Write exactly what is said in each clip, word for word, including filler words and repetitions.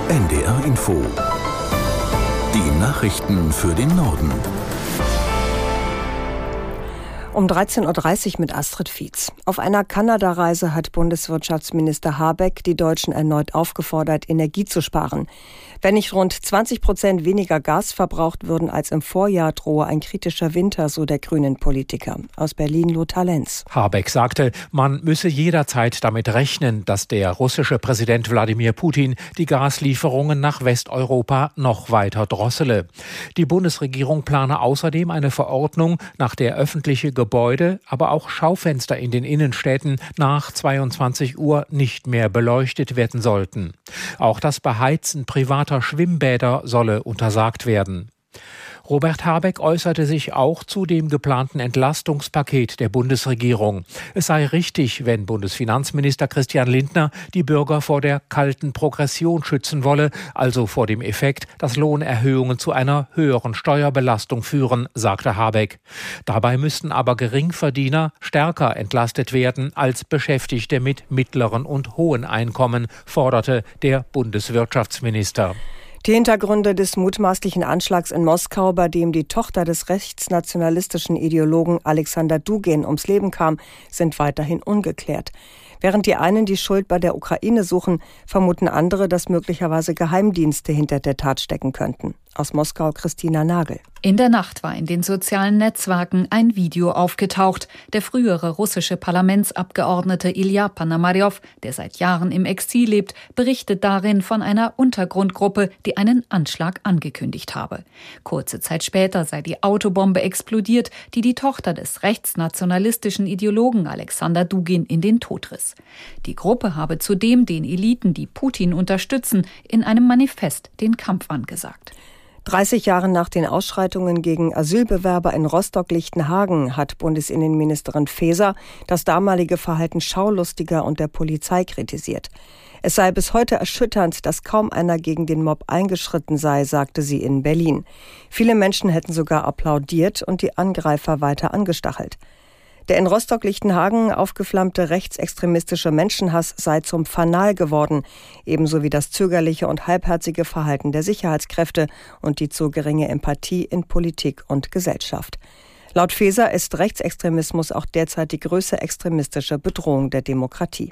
N D R Info. Die Nachrichten für den Norden. Um dreizehn Uhr dreißig mit Astrid Fietz. Auf einer Kanada-Reise hat Bundeswirtschaftsminister Habeck die Deutschen erneut aufgefordert, Energie zu sparen. Wenn nicht rund zwanzig Prozent weniger Gas verbraucht würden als im Vorjahr, drohe ein kritischer Winter, so der grünen Politiker. Aus Berlin Lothar Lenz. Habeck sagte, man müsse jederzeit damit rechnen, dass der russische Präsident Wladimir Putin die Gaslieferungen nach Westeuropa noch weiter drossele. Die Bundesregierung plane außerdem eine Verordnung, nach der öffentliche Gebäude, aber auch Schaufenster in den Innenstädten nach zweiundzwanzig Uhr nicht mehr beleuchtet werden sollten. Auch das Beheizen privater Schwimmbäder solle untersagt werden. Robert Habeck äußerte sich auch zu dem geplanten Entlastungspaket der Bundesregierung. Es sei richtig, wenn Bundesfinanzminister Christian Lindner die Bürger vor der kalten Progression schützen wolle, also vor dem Effekt, dass Lohnerhöhungen zu einer höheren Steuerbelastung führen, sagte Habeck. Dabei müssten aber Geringverdiener stärker entlastet werden als Beschäftigte mit mittleren und hohen Einkommen, forderte der Bundeswirtschaftsminister. Die Hintergründe des mutmaßlichen Anschlags in Moskau, bei dem die Tochter des rechtsnationalistischen Ideologen Alexander Dugin ums Leben kam, sind weiterhin ungeklärt. Während die einen die Schuld bei der Ukraine suchen, vermuten andere, dass möglicherweise Geheimdienste hinter der Tat stecken könnten. Aus Moskau Christina Nagel. In der Nacht war in den sozialen Netzwerken ein Video aufgetaucht. Der frühere russische Parlamentsabgeordnete Ilja Ponomarjow, der seit Jahren im Exil lebt, berichtet darin von einer Untergrundgruppe, die einen Anschlag angekündigt habe. Kurze Zeit später sei die Autobombe explodiert, die die Tochter des rechtsnationalistischen Ideologen Alexander Dugin in den Tod riss. Die Gruppe habe zudem den Eliten, die Putin unterstützen, in einem Manifest den Kampf angesagt. dreißig Jahre nach den Ausschreitungen gegen Asylbewerber in Rostock-Lichtenhagen hat Bundesinnenministerin Faeser das damalige Verhalten Schaulustiger und der Polizei kritisiert. Es sei bis heute erschütternd, dass kaum einer gegen den Mob eingeschritten sei, sagte sie in Berlin. Viele Menschen hätten sogar applaudiert und die Angreifer weiter angestachelt. Der in Rostock-Lichtenhagen aufgeflammte rechtsextremistische Menschenhass sei zum Fanal geworden, ebenso wie das zögerliche und halbherzige Verhalten der Sicherheitskräfte und die zu geringe Empathie in Politik und Gesellschaft. Laut Faeser ist Rechtsextremismus auch derzeit die größte extremistische Bedrohung der Demokratie.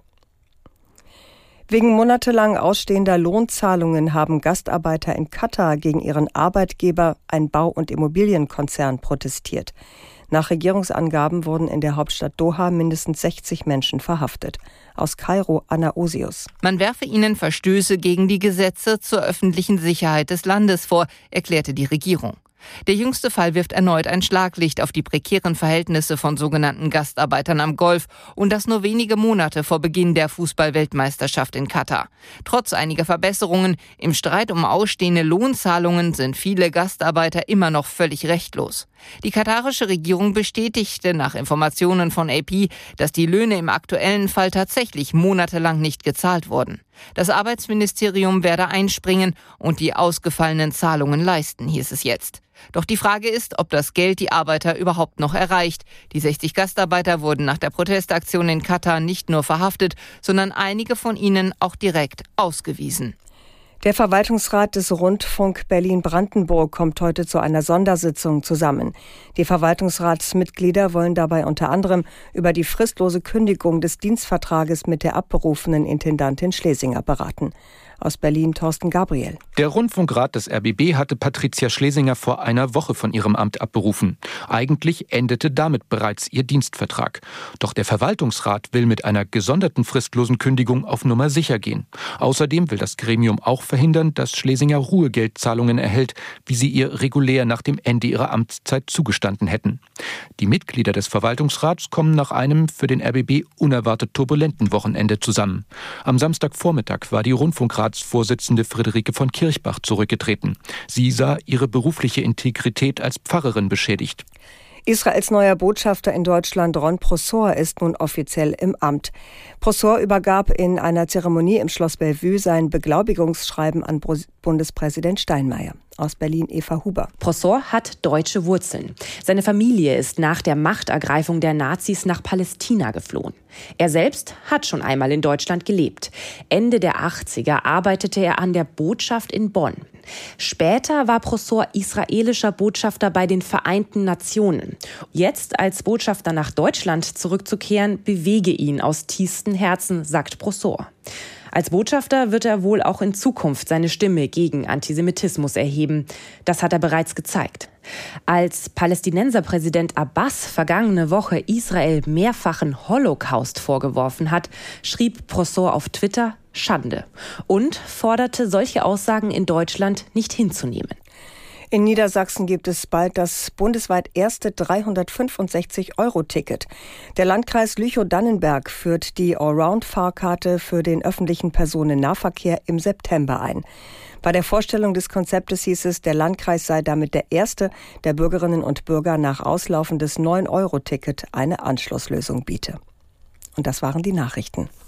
Wegen monatelang ausstehender Lohnzahlungen haben Gastarbeiter in Katar gegen ihren Arbeitgeber, ein Bau- und Immobilienkonzern, protestiert. Nach Regierungsangaben wurden in der Hauptstadt Doha mindestens sechzig Menschen verhaftet. Aus Kairo Anna Osius. Man werfe ihnen Verstöße gegen die Gesetze zur öffentlichen Sicherheit des Landes vor, erklärte die Regierung. Der jüngste Fall wirft erneut ein Schlaglicht auf die prekären Verhältnisse von sogenannten Gastarbeitern am Golf und das nur wenige Monate vor Beginn der Fußball-Weltmeisterschaft in Katar. Trotz einiger Verbesserungen im Streit um ausstehende Lohnzahlungen sind viele Gastarbeiter immer noch völlig rechtlos. Die katarische Regierung bestätigte nach Informationen von A P, dass die Löhne im aktuellen Fall tatsächlich monatelang nicht gezahlt wurden. Das Arbeitsministerium werde einspringen und die ausgefallenen Zahlungen leisten, hieß es jetzt. Doch die Frage ist, ob das Geld die Arbeiter überhaupt noch erreicht. Die sechzig Gastarbeiter wurden nach der Protestaktion in Katar nicht nur verhaftet, sondern einige von ihnen auch direkt ausgewiesen. Der Verwaltungsrat des Rundfunk Berlin-Brandenburg kommt heute zu einer Sondersitzung zusammen. Die Verwaltungsratsmitglieder wollen dabei unter anderem über die fristlose Kündigung des Dienstvertrages mit der abberufenen Intendantin Schlesinger beraten. Aus Berlin Thorsten Gabriel. Der Rundfunkrat des R B B hatte Patricia Schlesinger vor einer Woche von ihrem Amt abberufen. Eigentlich endete damit bereits ihr Dienstvertrag. Doch der Verwaltungsrat will mit einer gesonderten fristlosen Kündigung auf Nummer sicher gehen. Außerdem will das Gremium auch verhindern, dass Schlesinger Ruhegeldzahlungen erhält, wie sie ihr regulär nach dem Ende ihrer Amtszeit zugestanden hätten. Die Mitglieder des Verwaltungsrats kommen nach einem für den R B B unerwartet turbulenten Wochenende zusammen. Am Samstagvormittag war die Rundfunkratsvorsitzende Friederike von Kirchbach zurückgetreten. Sie sah ihre berufliche Integrität als Pfarrerin beschädigt. Israels neuer Botschafter in Deutschland, Ron Prosor, ist nun offiziell im Amt. Prosor übergab in einer Zeremonie im Schloss Bellevue sein Beglaubigungsschreiben an Bundespräsident Steinmeier. Aus Berlin Eva Huber. Prosor hat deutsche Wurzeln. Seine Familie ist nach der Machtergreifung der Nazis nach Palästina geflohen. Er selbst hat schon einmal in Deutschland gelebt. Ende der achtziger arbeitete er an der Botschaft in Bonn. Später war Prosor israelischer Botschafter bei den Vereinten Nationen. Jetzt als Botschafter nach Deutschland zurückzukehren, bewege ihn aus tiefstem Herzen, sagt Prosor. Als Botschafter wird er wohl auch in Zukunft seine Stimme gegen Antisemitismus erheben. Das hat er bereits gezeigt. Als Palästinenserpräsident Abbas vergangene Woche Israel mehrfachen Holocaust vorgeworfen hat, schrieb Prosor auf Twitter Schande und forderte solche Aussagen in Deutschland nicht hinzunehmen. In Niedersachsen gibt es bald das bundesweit erste dreihundertfünfundsechzig Euro Ticket. Der Landkreis Lüchow-Dannenberg führt die Allround-Fahrkarte für den öffentlichen Personennahverkehr im September ein. Bei der Vorstellung des Konzeptes hieß es, der Landkreis sei damit der erste, der Bürgerinnen und Bürger nach Auslaufen des neun Euro Ticket eine Anschlusslösung biete. Und das waren die Nachrichten.